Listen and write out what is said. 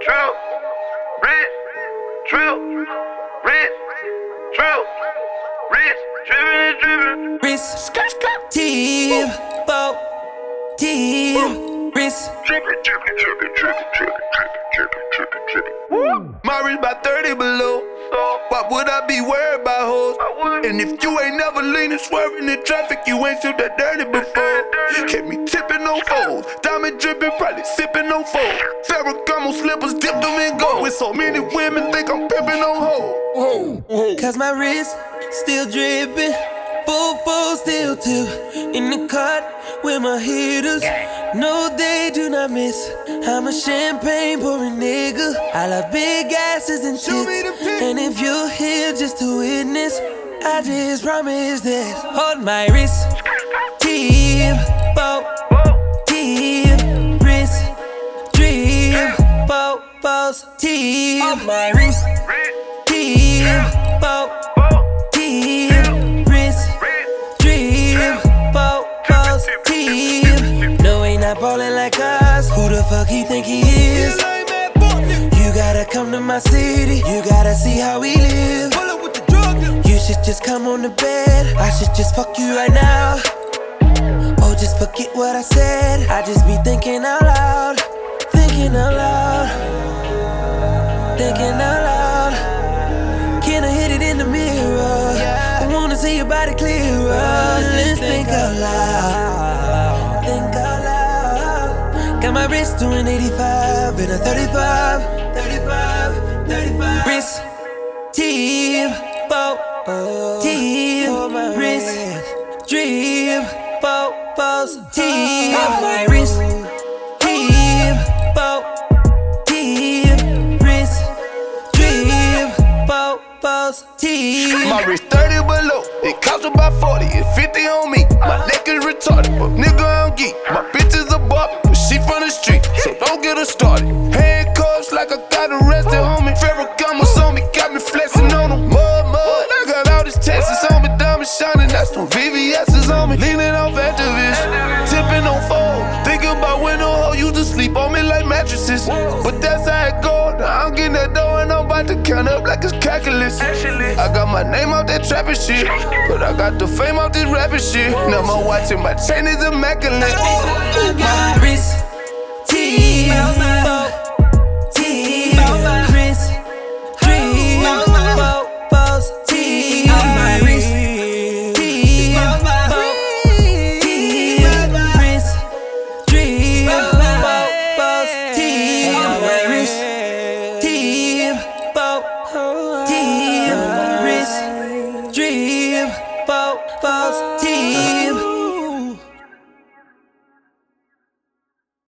True, rich, true, rich, true, rich, driven. Wrist, Timbo, wrist. My wrist by 30 below. Why would I be worried about hoes? And if you ain't never leaning, swerving in traffic, you ain't seen that dirty before. Kept me tipping on foes, diamond dripping, probably sipping on foes. Ferragamo slippers, dipped them in gold. With so many women, think I'm pimping on hoes. Cause my wrist still dripping, full still tip. In the cut with my hitters, no they do not miss. I'm a champagne pouring nigga. I love big asses and tits. And if you're here just to witness, I just promise this. Hold my wrist, Timbo, wrist, drip, bows, Hold my wrist, Timbo, wrist, drip, bows, No, ain't not ballin' like us. Who the fuck he think he is? You gotta come to my city, you gotta see how we live. You should just come on the bed, I should just fuck you right now. Oh, just forget what I said, I just be thinking out loud. Thinking out loud. Thinking out loud. Can I hit it in the mirror? I wanna see your body clearer. Let's think out loud. Think out loud. Got my wrist doing 85 and a 35. Wrist, Timbo, wrist, drip, bows, my wrist, Timbo, wrist, drip, bows, My wrist 30 below, it costs about 40 and 50 on me. My neck is retarded, but nigga I'm geek. My bitch is a Barbie, but she from the street, so don't get her started. Handcuffs like I got arrested, homie. Ferragamo's on me, got me flexing on them. Mud. I got all this Texas on me, diamond shining, that's them VVS's on me. Leaning off activists, tipping on fold. Thinking about when the hoe used to sleep on me like mattresses. But that's how it go. Now I'm getting that dough and I'm about to count up like it's calculus. I got my name out that trapping shit, but I got the fame out this rapping shit. Now my watch and my chain is immaculate. My wrist,